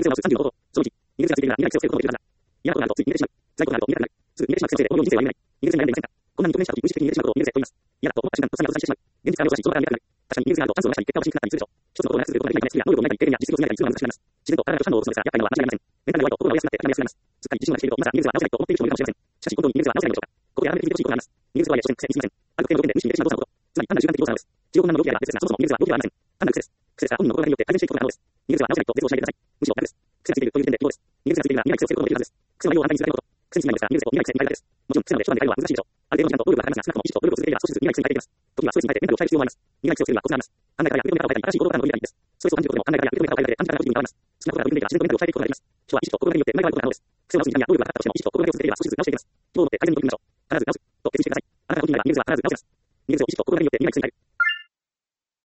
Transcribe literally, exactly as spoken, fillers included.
性を直すさんじゅうの方法。そのいち、逃げ癖がついているなら逃げ癖をつけることができるはずだ。嫌なことがあるとつい逃げてしまう。在庫があると逃げたくなる。に、逃げてしまう癖をつけてこのように人生は歩めない。逃げ癖に悩んでいませんか？こんなに共鳴したとき無意識的に逃げてしまうことを逃げ癖と言います。嫌だと思った瞬間とっさに後出ししてしまう。現実から目を閉ざし、その場から逃げたくなる。確かに逃げ癖があるとチャンスを逃したり結果をしにくくなったりするでしょう。一つのことを長く続けることができないため、スキルや能力を磨いたり、経験や実績を積み上げたりするのは難しくなります。自然と体が反応を起こすのですが、厄介なのは間違いありません。メンタルが弱いと心が折れやすくなって諦めやすくなります。すっかり自信をなくしていると、まだ逃げ癖は直せないと思っている人もいるかもしれません。しかし本当に逃げ癖は直せないのでしょうか？ここで改めて聞いてほしいことがあります。逃げ癖とはいえ所詮癖に過ぎません。ある特定の条件で無視に逃げてしまう動作のこと。つまり単なる習慣的動作なのです。自己困難の動機であれば別ですが、そもそも逃げ癖は動機ではありません。単なる癖です。癖ですから本人の心がけによって改善していくことが可能です。逃げ癖は直せないと絶望しないでください。むしろ楽です。癖がついているという時点で不幸です。逃げ癖がついているなら苦い癖をつけることができるはずです。癖の内容を簡単に伝えること。癖についてないのですから、逃げ癖と苦い癖に変えるだけです。もちろん癖なので一晩で変えるのは難しいでしょう。ある程度の時間と努力がかかりますが、少なくとも意識と努力を続ければ少しずつ苦い癖に変えていきます。時にはストレスに耐えてメンタルを鍛える必要もあります。苦い癖をつけるにはコツがあります。考え方や受け止め方を変えたり、新しい行動パターンを取り入れたりです。ストレスを感じることでも考え方や受け止め方を変えるだけで短時間でポジティブに変わります。少なくとも取り組んでいけば自然とメンタルを鍛えていくことができます。人は意識と心がけによってうまいがあることが可能です。癖を直すに時間や労力がかかったとしても意識と心がけを続ければ少しずつ直していきます。希望を持って改善に取り組みましょう。必ず直すと決意してください。あなたが時になれば逃げ癖は必ず直せます。逃げ癖を意識と心がけによって苦い癖に変える。